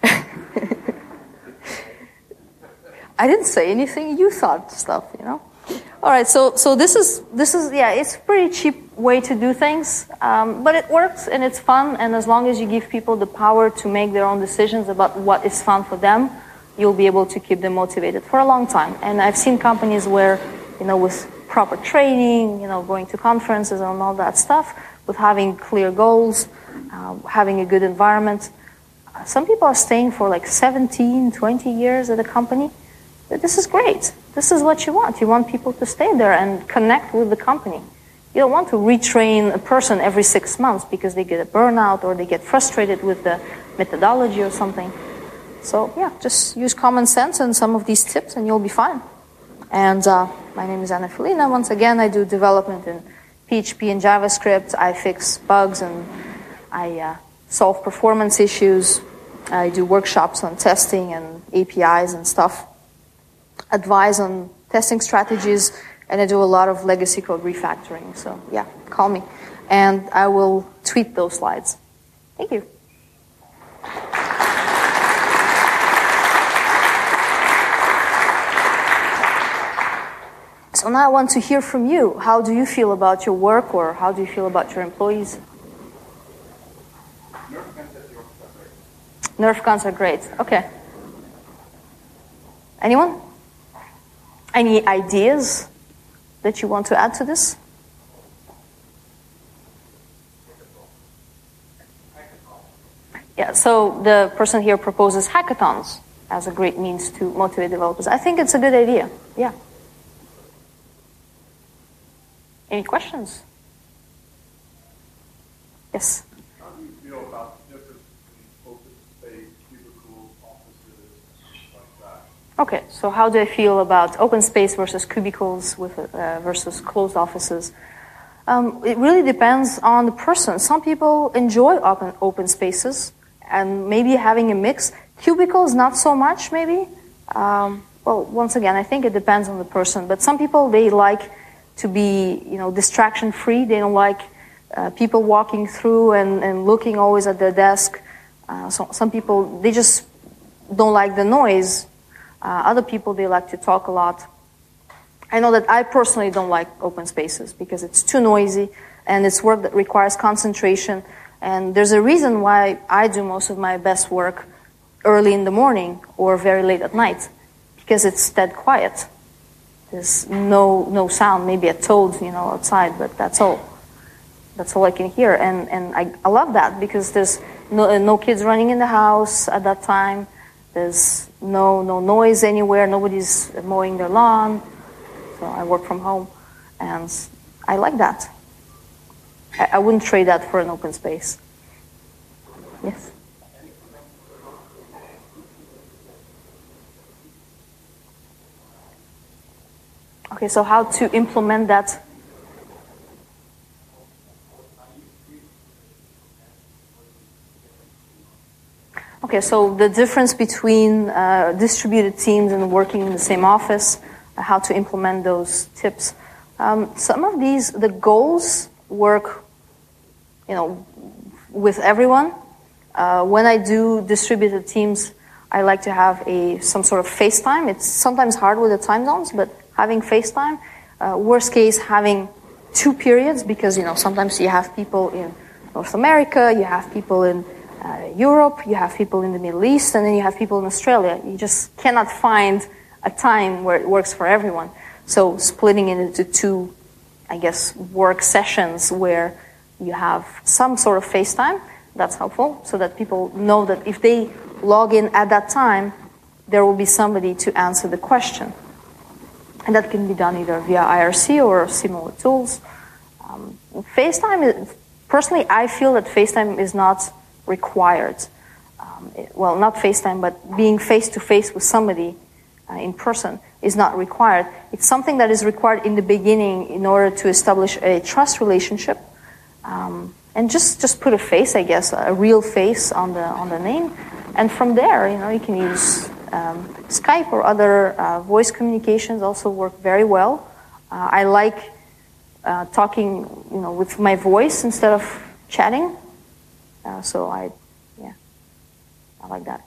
didn't say anything. You thought stuff, you know. All right, so so this is this is yeah, it's a pretty cheap way to do things, um, but it works and it's fun. And as long as you give people the power to make their own decisions about what is fun for them, you'll be able to keep them motivated for a long time. And I've seen companies where, you know, with proper training, you know, going to conferences and all that stuff, with having clear goals, uh, having a good environment. Uh, some people are staying for like seventeen, twenty years at a company. But this is great. This is what you want. You want people to stay there and connect with the company. You don't want to retrain a person every six months because they get a burnout or they get frustrated with the methodology or something. So yeah, just use common sense and some of these tips and you'll be fine. And uh, my name is Anna Felina. Once again, I do development in P H P and JavaScript. I fix bugs and I uh, solve performance issues. I do workshops on testing and A P Is and stuff. Advise on testing strategies, and I do a lot of legacy code refactoring. So yeah, call me. And I will tweet those slides. Thank you. So now I want to hear from you. How do you feel about your work, or how do you feel about your employees? Nerf guns are great. Okay. Anyone? Any ideas that you want to add to this? Yeah, so the person here proposes hackathons as a great means to motivate developers. I think it's a good idea. Yeah. Any questions? Yes. How do you feel about the difference between open space, cubicles, offices, like that? Okay, so how do I feel about open space versus cubicles with uh, versus closed offices? Um, it really depends on the person. Some people enjoy open open spaces and maybe having a mix. Cubicles, not so much, maybe. Um, well, once again, I think it depends on the person. But some people, they like to be, you know, distraction-free. They don't like uh, people walking through and, and looking always at their desk. Uh, so some people, they just don't like the noise. Uh, other people, they like to talk a lot. I know that I personally don't like open spaces because it's too noisy and it's work that requires concentration. And there's a reason why I do most of my best work early in the morning or very late at night, because it's dead quiet. There's no no sound, maybe a toad, you know, outside, but that's all. That's all I can hear. And, and I, I love that because there's no, no kids running in the house at that time. There's no no noise anywhere. Nobody's mowing their lawn. So I work from home, and I like that. I, I wouldn't trade that for an open space. Yes? Okay, so how to implement that? Okay, so the difference between uh, distributed teams and working in the same office, uh, how to implement those tips. Um, some of these, the goals work, you know, with everyone. Uh, when I do distributed teams, I like to have a some sort of FaceTime. It's sometimes hard with the time zones, but having FaceTime. Uh, worst case, having two periods, because, you know, sometimes you have people in North America, you have people in uh, Europe, you have people in the Middle East, and then you have people in Australia. You just cannot find a time where it works for everyone. So splitting it into two, I guess, work sessions where you have some sort of FaceTime, that's helpful, so that people know that if they log in at that time, there will be somebody to answer the question. And that can be done either via I R C or similar tools. Um, FaceTime, is, personally, I feel that FaceTime is not required. Um, it, well, not FaceTime, but being face-to-face with somebody uh, in person is not required. It's something that is required in the beginning in order to establish a trust relationship. Um, and just, just put a face, I guess, a real face on the on the name. And from there, you know, you can use um, Skype or other uh, voice communications also work very well. Uh, I like uh, talking, you know, with my voice instead of chatting. Uh, so I, yeah, I like that.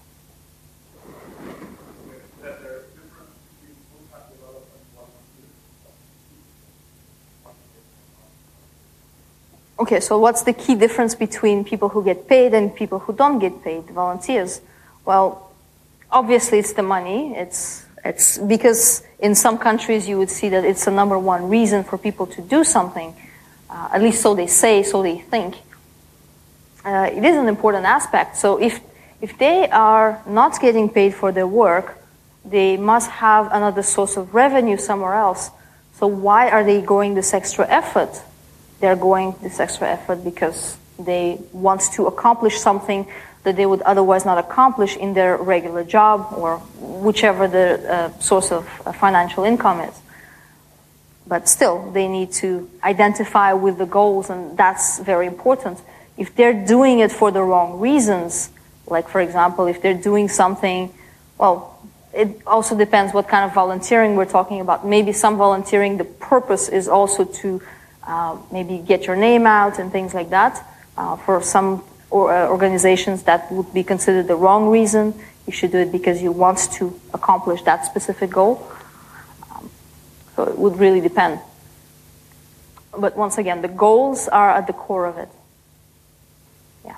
Okay, so what's the key difference between people who get paid and people who don't get paid, volunteers? Well, obviously it's the money. It's it's because in some countries you would see that it's the number one reason for people to do something, uh, at least so they say, so they think. Uh, it is an important aspect. So if if they are not getting paid for their work, they must have another source of revenue somewhere else. So why are they going this extra effort? They're going this extra effort because they want to accomplish something that they would otherwise not accomplish in their regular job or whichever the uh, source of uh, financial income is. But still, they need to identify with the goals, and that's very important. If they're doing it for the wrong reasons, like, for example, if they're doing something, well, it also depends what kind of volunteering we're talking about. Maybe some volunteering, the purpose is also to Uh, maybe get your name out and things like that. Uh, for some or, uh, organizations, that would be considered the wrong reason. You should do it because you want to accomplish that specific goal. Um, so it would really depend. But once again, the goals are at the core of it. Yeah.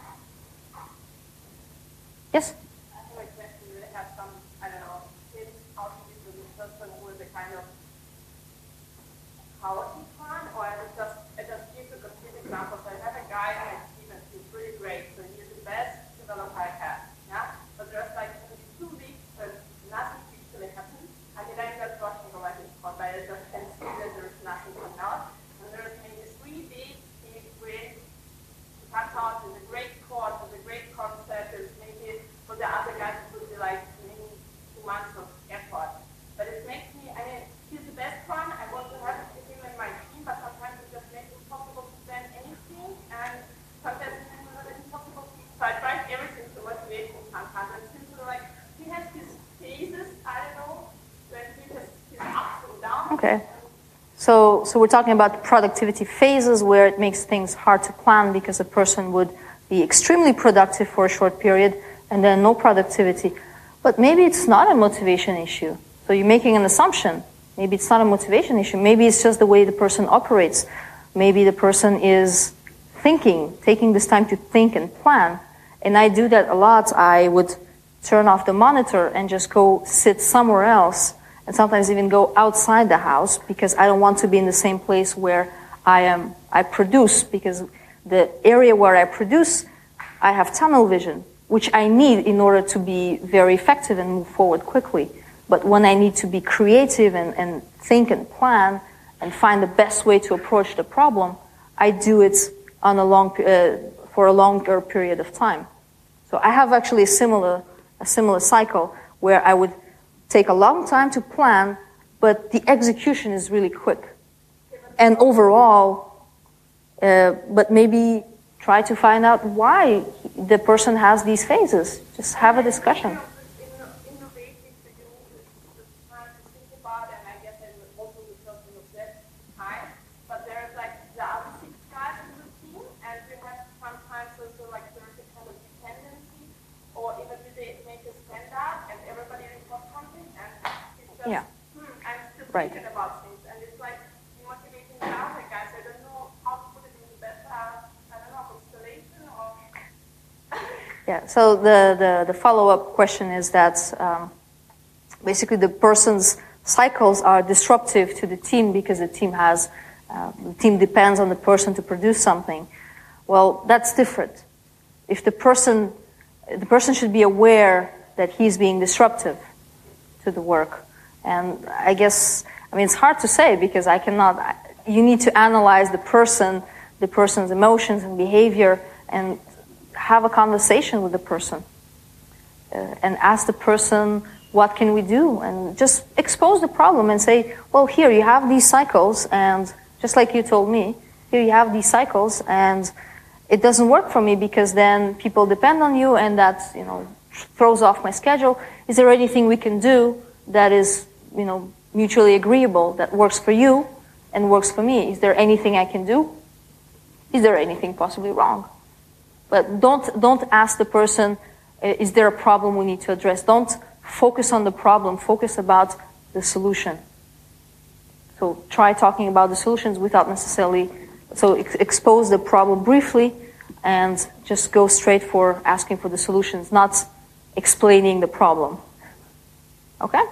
Yes? I have a question. Do they have some, I don't know, tips how to deal with this person with a kind of policy plan, or I would just, I just give you complete examples. I have a guy in my team and he's really great, so he's the best developer I have, yeah? But there's like maybe two weeks and nothing actually happens, and then I'm just watching over his code, but I just can see that there's nothing coming out, and there's maybe three days he's great, he comes out with a great code, with a great concept, there's maybe for the other guys it would be like maybe two months of effort. But it makes me, I mean, he's the best one, I want to have him in my team, but sometimes it just makes it impossible to plan anything, and sometimes it's impossible to, so I try everything to motivate him sometimes, and it seems like he has his phases, I don't know, when he has his ups and downs. Okay. So, so we're talking about productivity phases where it makes things hard to plan because a person would be extremely productive for a short period and then no productivity. But maybe it's not a motivation issue. So you're making an assumption. Maybe it's not a motivation issue. Maybe it's just the way the person operates. Maybe the person is thinking, taking this time to think and plan. And I do that a lot. I would turn off the monitor and just go sit somewhere else, and sometimes even go outside the house because I don't want to be in the same place where I am. I produce, because the area where I produce, I have tunnel vision, which I need in order to be very effective and move forward quickly. But when I need to be creative and, and think and plan and find the best way to approach the problem, I do it on a long uh, for a longer period of time. So I have actually a similar a similar cycle where I would take a long time to plan, but the execution is really quick. And overall, uh, but maybe try to find out why the person has these phases. Just have a discussion. Innovating to you is the time to think about, and I guess I would also be something of that time. But there's like the other six guys in the team, and we have sometimes also like there's a kind of dependency, or even if they make a stand up and everybody reports something, and it's just, Yeah. hmm, I'm still Right. thinking about things, and it's like motivating the other guys. I don't know how to put it in the better, I don't know, constellation or. Yeah, so the, the, the follow-up question is that um, basically the person's cycles are disruptive to the team because the team has, uh, the team depends on the person to produce something. Well, that's different. If the person, the person should be aware that he's being disruptive to the work. And I guess, I mean, it's hard to say because I cannot, you need to analyze the person, the person's emotions and behavior, and have a conversation with the person uh, and ask the person, what can we do? And just expose the problem and say, well, here you have these cycles, and just like you told me, here you have these cycles, and it doesn't work for me because then people depend on you, and that, you know, throws off my schedule. Is there anything we can do that is, you know, mutually agreeable, that works for you and works for me? Is there anything I can do? Is there anything possibly wrong? But don't don't ask the person, is there a problem we need to address? Don't focus on the problem. Focus about the solution. So try talking about the solutions without necessarily, so ex- expose the problem briefly and just go straight for asking for the solutions, not explaining the problem. Okay?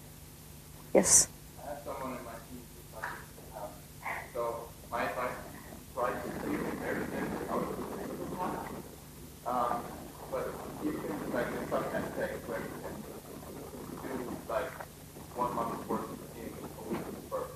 Yes? I have someone in my team who's like, um, so my advice is try to take everything out of the physical class. Um, but you can, like, in some aspects where you can do, like, one month's worth of in a week first.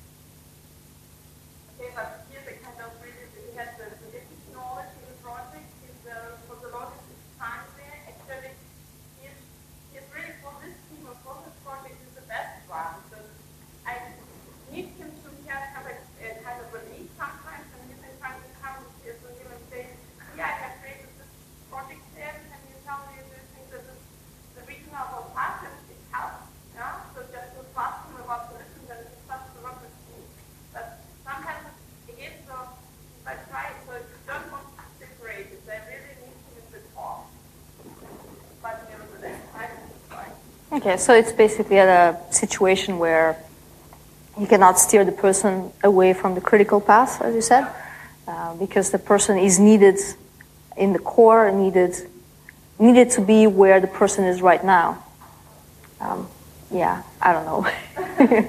Okay, but here's a kind of really, he has the specific knowledge in the project, he's the, for the longest time there, actually, he's, he's really, for this team or for this project, is the best one, because I need him to have, have a, a kind of release sometimes, and he's been trying to come here to him and say, yeah, I have created this project there, and you tell me this thing that this, the regional pattern, it helps, yeah, so just to ask him about solutions and it starts to work with me. But sometimes it is so, if I try, so if you don't want to separate it, I really need him in the talk. But nevertheless, I try. Okay, so it's basically at a situation where you cannot steer the person away from the critical path, as you said, uh, because the person is needed in the core, needed needed to be where the person is right now. Um, yeah, I don't know. I have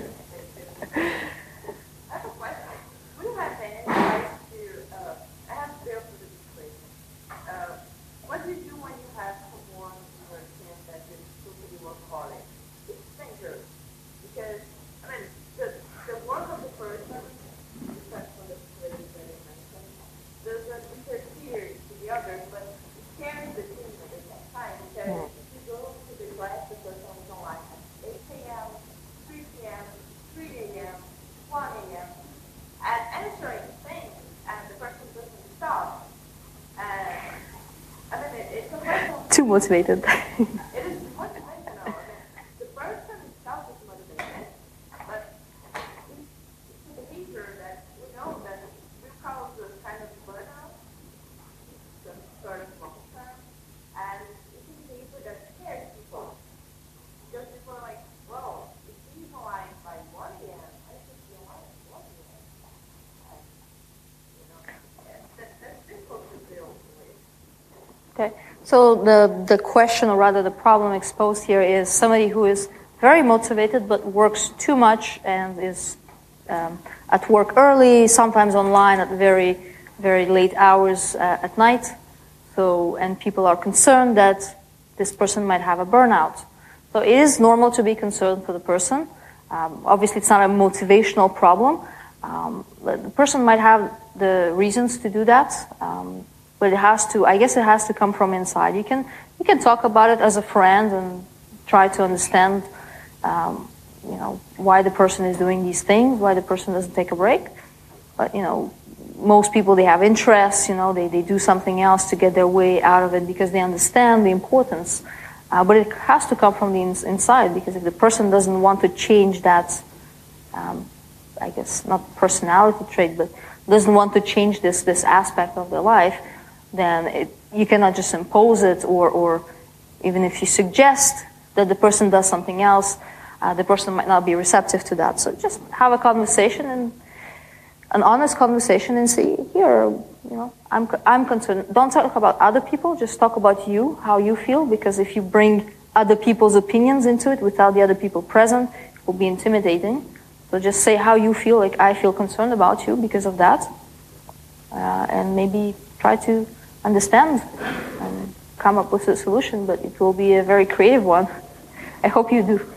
a question. Would you have any advice to, uh, I have to deal with this situation. Uh, what do you do when you have someone in your team that is totally workaholic? It's dangerous because, I mean, the, the work of the person, depends on the situation that you mentioned, doesn't interfere to the others, but it carries the team at the same time. Because if you go to the class, the person is online at eight a.m., three p.m., three a.m., one a.m., and answering things, and the person doesn't stop. And I mean, it, it's a personal. Too motivated. It is motivational. I mean, the person itself is motivated, but it's, it's the behavior that we know that we call the kind of burnout, the sort of long term, and it's a behavior that scares people. Because people are like, well, if he's alive by one a.m., I should be alive at one a.m. And, you know, that, that's difficult to deal with. Okay, so the, the question, or rather the problem exposed here, is somebody who is very motivated but works too much and is um, at work early, sometimes online at very, very late hours uh, at night. So, and people are concerned that this person might have a burnout. So it is normal to be concerned for the person. Um, obviously, it's not a motivational problem. Um, but the person might have the reasons to do that. Um, But it has to, I guess it has to come from inside. You can you can talk about it as a friend and try to understand, um, you know, why the person is doing these things, why the person doesn't take a break. But, you know, most people, they have interests, you know, they, they do something else to get their way out of it because they understand the importance. Uh, but it has to come from the ins- inside, because if the person doesn't want to change that, um, I guess, not personality trait, but doesn't want to change this this aspect of their life, then it, you cannot just impose it, or, or even if you suggest that the person does something else, uh, the person might not be receptive to that. So just have a conversation, and an honest conversation, and say, here, you know, I'm I'm concerned. Don't talk about other people, just talk about you, how you feel, because if you bring other people's opinions into it without the other people present, it will be intimidating. So just say how you feel, like, I feel concerned about you because of that, uh, and maybe try to understand and come up with a solution, but it will be a very creative one. I hope you do.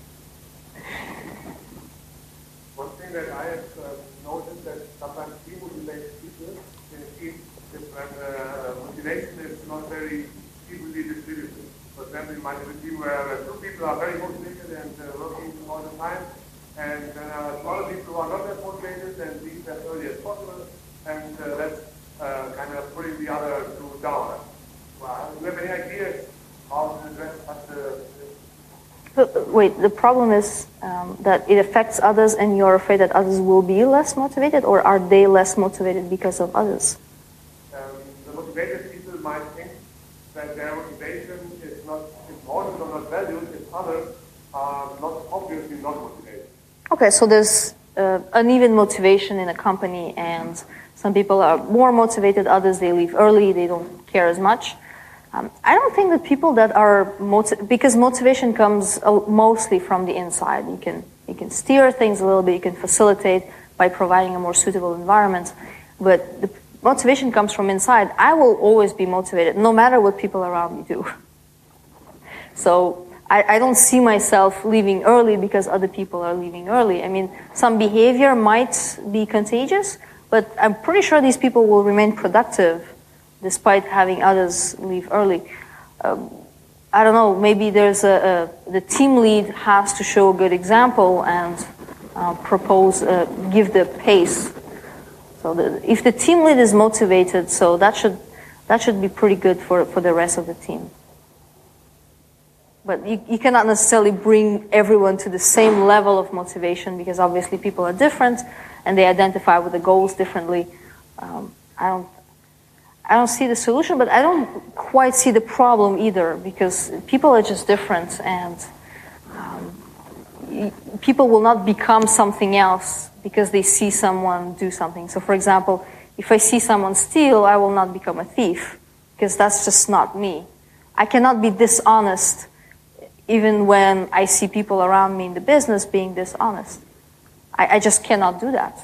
One thing that I have uh, noticed that sometimes demotivated people in a team is when uh, motivation is not very evenly distributed. For example, you might have a team where two people are very motivated and uh, working all the time, and then uh, smaller people who are not as motivated and leave as early as possible, and uh, that's uh, kind of putting the other two down. Well, do you have any ideas how to address such a... But, wait, the problem is um, that it affects others, and you're afraid that others will be less motivated, or are they less motivated because of others? Um, the motivated people might think that their motivation is not important or not valued if others are not obviously not motivated. Okay, so there's uh, uneven motivation in a company, and some people are more motivated, others they leave early, they don't care as much. Um, I don't think that people that are motivated, because motivation comes uh, mostly from the inside. You can you can steer things a little bit, you can facilitate by providing a more suitable environment, but the motivation comes from inside. I will always be motivated, no matter what people around me do. So I, I don't see myself leaving early because other people are leaving early. I mean, some behavior might be contagious, but I'm pretty sure these people will remain productive despite having others leave early. Um, I don't know, maybe there's a, a, the team lead has to show a good example and uh, propose, uh, give the pace. So the, if the team lead is motivated, so that should that should be pretty good for, for the rest of the team. But you, you cannot necessarily bring everyone to the same level of motivation, because obviously people are different and they identify with the goals differently. Um, I don't I don't see the solution, but I don't quite see the problem either, because people are just different, and um, people will not become something else because they see someone do something. So, for example, if I see someone steal, I will not become a thief, because that's just not me. I cannot be dishonest even when I see people around me in the business being dishonest. I, I just cannot do that.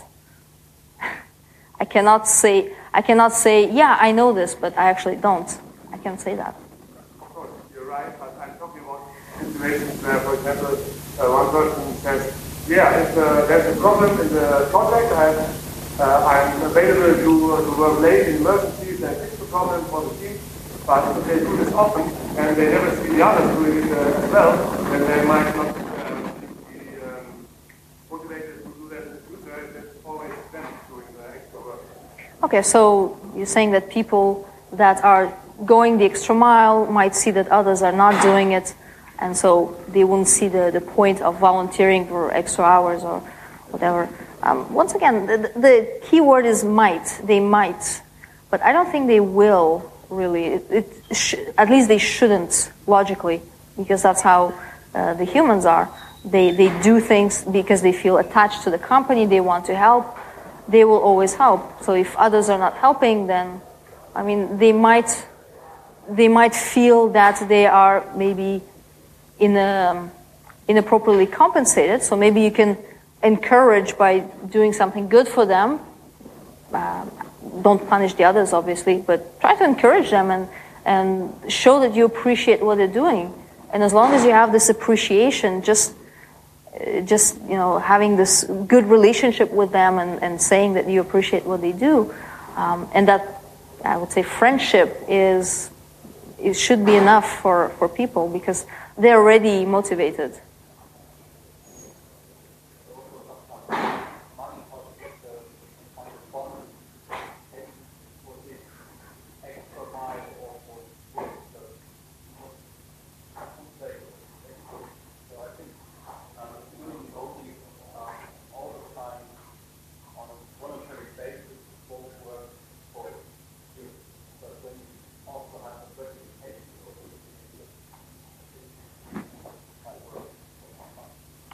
I cannot say, I cannot say, yeah, I know this, but I actually don't. I can't say that. Of course, you're right, but I'm talking about situations where, for example, uh, one person says, yeah, if uh, there's a problem in the project, I'm, uh, I'm available to, uh, to work late in emergencies and fix the problem for the team, but if they do this often and they never see the others doing it uh, as well, then they might not uh, be um, motivated to do that in the future. It's always them doing the extra work. Okay, so you're saying that people that are going the extra mile might see that others are not doing it, and so they won't see the, the point of volunteering for extra hours or whatever. Um, once again, the, the key word is might. They might, but I don't think they will, really. It, it sh- at least they shouldn't, logically, because that's how uh, the humans are. They, they do things because they feel attached to the company, they want to help. They will always help. So if others are not helping, then, I mean, they might, they might feel that they are maybe in a, inappropriately compensated. So maybe you can encourage by doing something good for them. Uh, don't punish the others, obviously, but try to encourage them and, and show that you appreciate what they're doing. And as long as you have this appreciation, just just, you know, having this good relationship with them and, and saying that you appreciate what they do, um, and that, I would say, friendship is, it should be enough for, for people, because they're already motivated.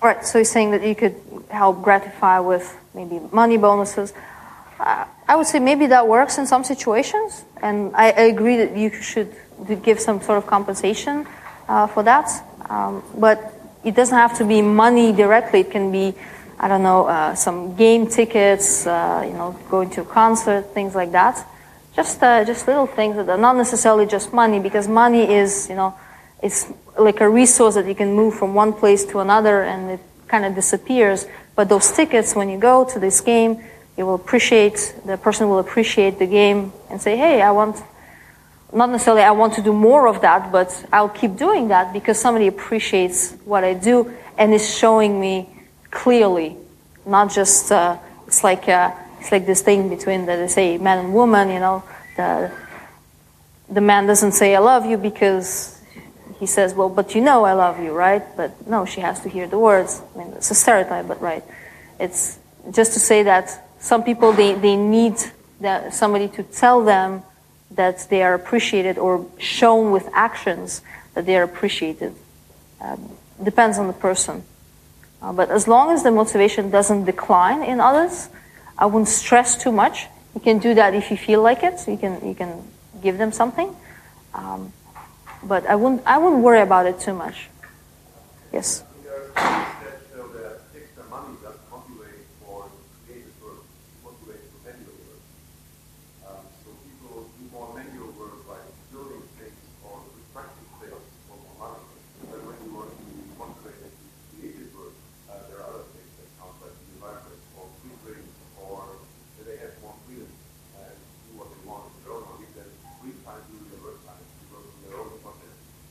Right, so you're saying that you could help gratify with maybe money bonuses. Uh, I would say maybe that works in some situations, and I, I agree that you should give some sort of compensation uh, for that. Um, but it doesn't have to be money directly. It can be, I don't know, uh, some game tickets, uh, you know, going to a concert, things like that. Just uh, just little things that are not necessarily just money, because money is, you know, it's like a resource that you can move from one place to another and it kind of disappears. But those tickets, when you go to this game, you will appreciate, the person will appreciate the game and say, hey, I want, not necessarily I want to do more of that, but I'll keep doing that because somebody appreciates what I do and is showing me clearly, not just, uh, it's like uh, it's like this thing between, the, they say, man and woman, you know, the, the man doesn't say I love you because he says, well, but you know I love you, right? But no, she has to hear the words. I mean, it's a stereotype, but right. It's just to say that some people, they, they need that somebody to tell them that they are appreciated or shown with actions that they are appreciated. Um, depends on the person. Uh, but as long as the motivation doesn't decline in others, I wouldn't stress too much. You can do that if you feel like it. You can you can give them something. Um, but I wouldn't I wouldn't worry about it too much. Yes. There are studies that show that extra money does motivate for creative work, motivate for manual work. Um, so people do more manual work like building things or constructing things for more money. But when you want to motivate them to creative work, uh, there are other things that count, like the environment or free trade, or that they have more freedom and do what they want in their own hobby than free time during their work time to work on their own content.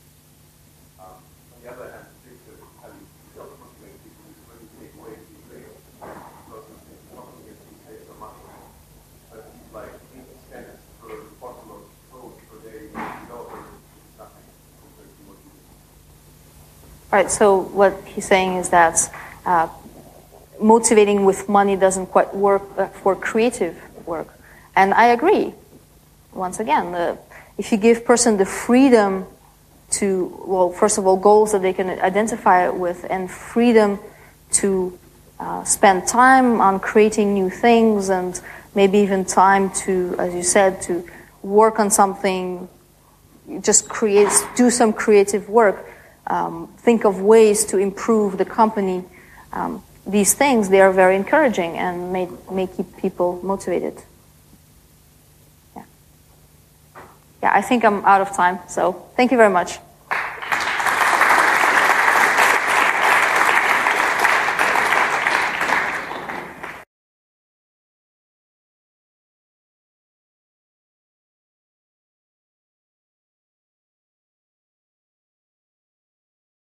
Um, on the other hand, things that highly self-motivate people is when you take away free trade, because it's not going to save so much. But it's like eighty cents per bottle of Coke per day, developers is nothing compared to what you do. All right, so what he's saying is that uh, motivating with money doesn't quite work uh, for creative work. And I agree. Once again, the, if you give person the freedom to, well, first of all, goals that they can identify with, and freedom to uh, spend time on creating new things, and maybe even time to, as you said, to work on something, just create, do some creative work, um, think of ways to improve the company. Um, these things, they are very encouraging and may, may keep people motivated. Yeah. Yeah, I think I'm out of time, so thank you very much.